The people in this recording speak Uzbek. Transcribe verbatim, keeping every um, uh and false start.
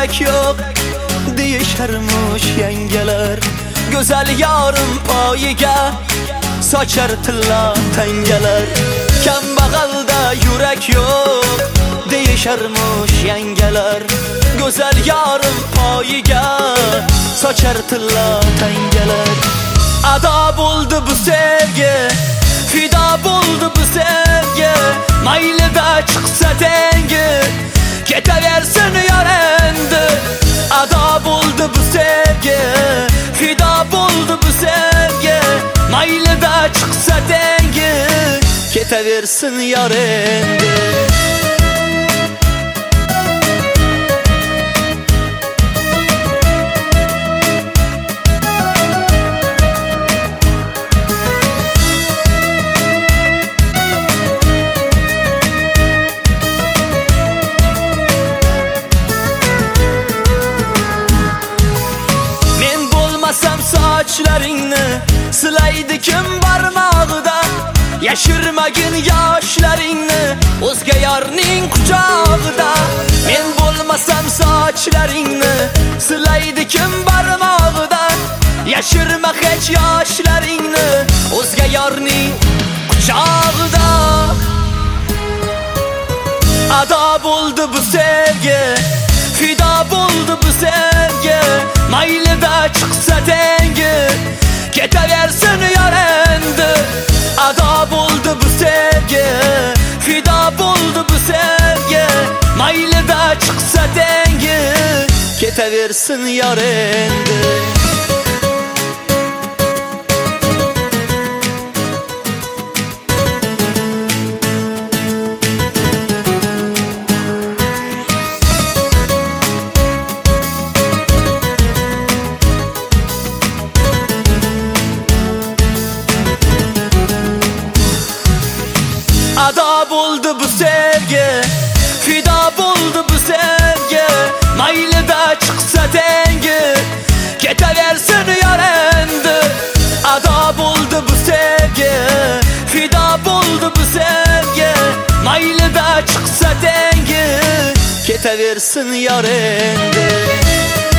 yürek yok deyişermiş yengeler. Güzel yarım payiga saçar tilla tengeler. Kambag'alda yürek yok deyişermiş yengeler. Güzel yarım payiga saçar tilla tengeler. Ada buldu bu sevgi, fida buldu bu sevgi. Mayli da çıksa dengi, ketaversin yarendi. Ada buldu bu sevgi, fida buldu bu sevgi. Mayli da çıksa dengi, ketaversin yarendi. Saçlaringni silaydi kim barmog'ida, yashirmagin yoshlaringni o'zga yorning quchog'ida. Men bo'lmasam sochlaringni silaydi kim barmog'ida, yashirma hech yoshlaringni o'zga yorning quchog'ida. Ado bo'ldi bu sevgi, fida bo'ldi bu sevgi. Mayli da çıksa dengi, ketaversin yarendi. Ado bo'ldi bu sevgi, fida bo'ldi bu sevgi. Mayli da çıksa dengi, ketaversin yarendi. Ada buldu bu sevgi, fida buldu bu sevgi. Mayli da çıksa dengi, ketaversin yarendi. Ada buldu bu sevgi, fida buldu bu sevgi. Mayli da çıksa dengi, ketaversin yarendi.